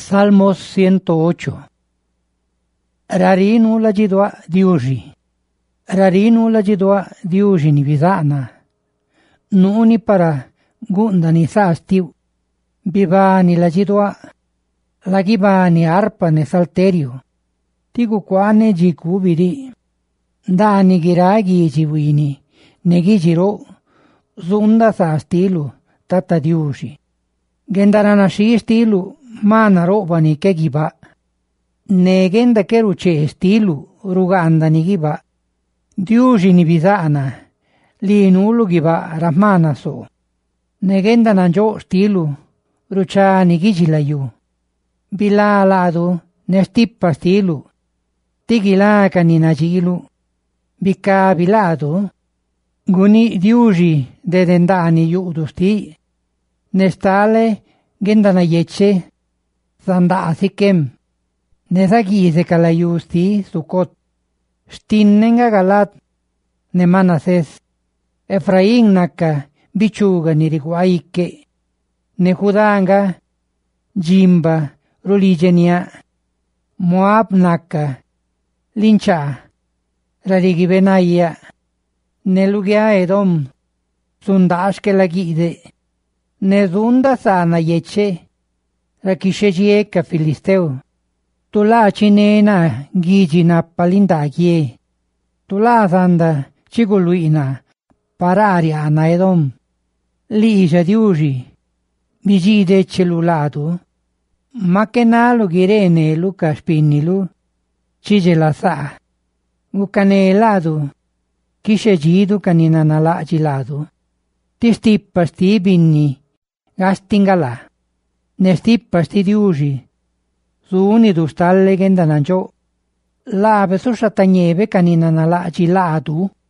Salmos 108. Rarinu la jidwa diuji. Rarinu la jidwa diuji ni bizana. Nuuni para gunda ni sastiu. Bibani la jidwa. La gibani arpa ne salterio. Tigu kwane jikubiri. Dani giragi jiwini. Negi jiro. Zunda sastilu tata diuji. Gendarana shi stilu mana robani ke giba. Negenda keruce stilu ruganda ni giba. Diuji ni bizana. Li nulu giba rahmana so. Negenda nanjo stilu rucha ni gijilayu. Bila ladu nestippa stilu. Tigila kanina jilu. Bika biladu. Guni diuji de dendani yudu sti. Nestale gendana yeche. Zanda sikem. Nezagize kalayusti sukot. Stinnenga galat. Nemanases. Efraín naka bichuga niriguaike. Nejudanga. Jimba ruligenia. Moab naka. Lincha. Rarigibenaya. Nelugia edom. Sundashke lagide. Nezunda sana yeche. Rakishejieka filisteu. Tula chinena gijina palindagie. Tula zanda chiguluina. Pararia na edom. Lija diuji. Vigide cellulatu. Makenalu girene luca spinnilu. Cigela sa. Ucaneladu. Kishejidu kanina nala giladu. Tistippas ti binni. Gastingala. Nestippas ti diuji. Suunidus talle gendananjo. Lave susatagneve kanina nala giladu.